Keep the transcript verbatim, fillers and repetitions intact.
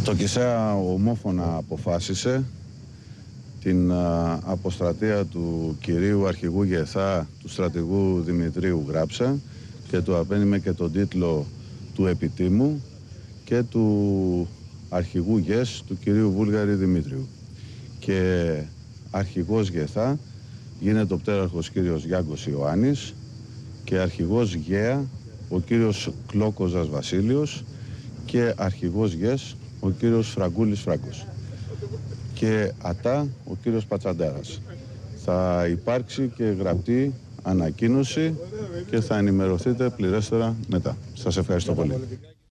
Το ΚΙΣΕΑ ομόφωνα αποφάσισε την α, αποστρατεία του κυρίου αρχηγού ΓΕΘΑ, του στρατηγού Δημητρίου Γράψα, και του απένιμε και τον τίτλο του επιτήμου, και του αρχηγού ΓΕΣ του κυρίου Βούλγαρη Δημήτριου. Και αρχηγός ΓΕΘΑ γίνεται ο πτέραρχος κύριος Γιάνγκος Ιωάννης και αρχηγός ΓΕΑ ο κύριος Κλόκοζας Βασίλειος και αρχηγός ΓΕΣ ο κύριος Φραγκούλης Φράγκος και ΑΤΑ ο κύριος Πατσαντάρας. Θα υπάρξει και γραπτή ανακοίνωση και θα ενημερωθείτε πληρέστερα μετά. Σας ευχαριστώ πολύ.